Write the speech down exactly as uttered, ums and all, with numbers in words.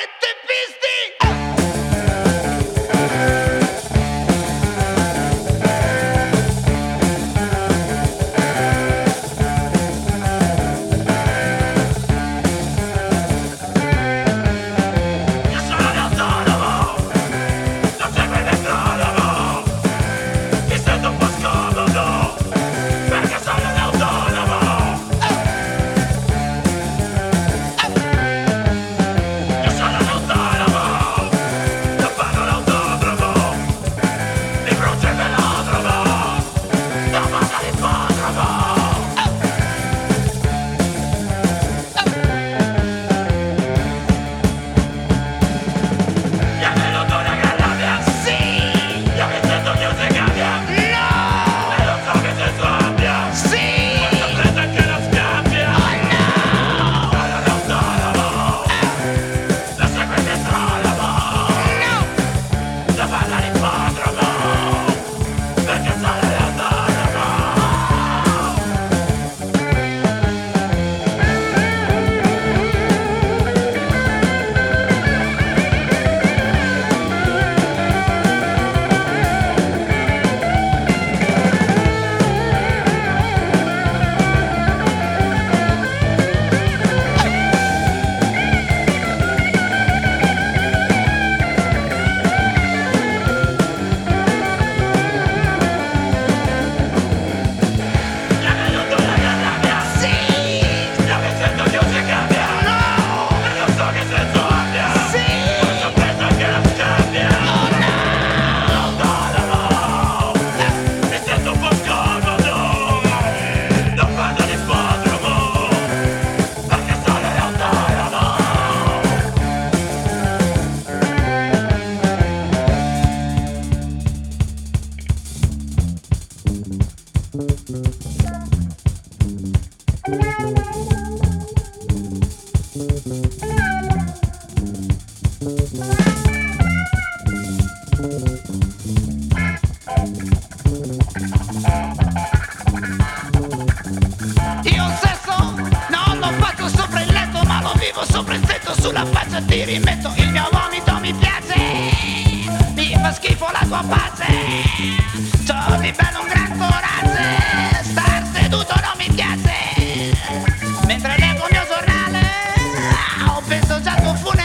Sopra il tetto, sulla faccia ti rimetto. Il mio vomito mi piace, mi fa schifo la tua pace. C'ho di bello un gran coraggio, star seduto non mi piace. Mentre leggo il mio giornale, ho penso già al tuo funerale.